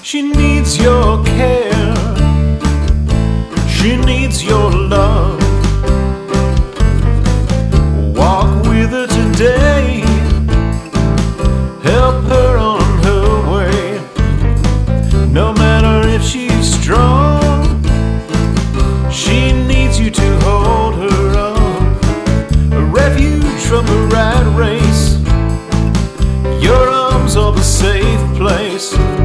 She needs your care, she needs your love. Walk with her today, help her on her way. No matter if she's strong, she needs you to hold her up. A refuge from the rat race, your arms are the safe place.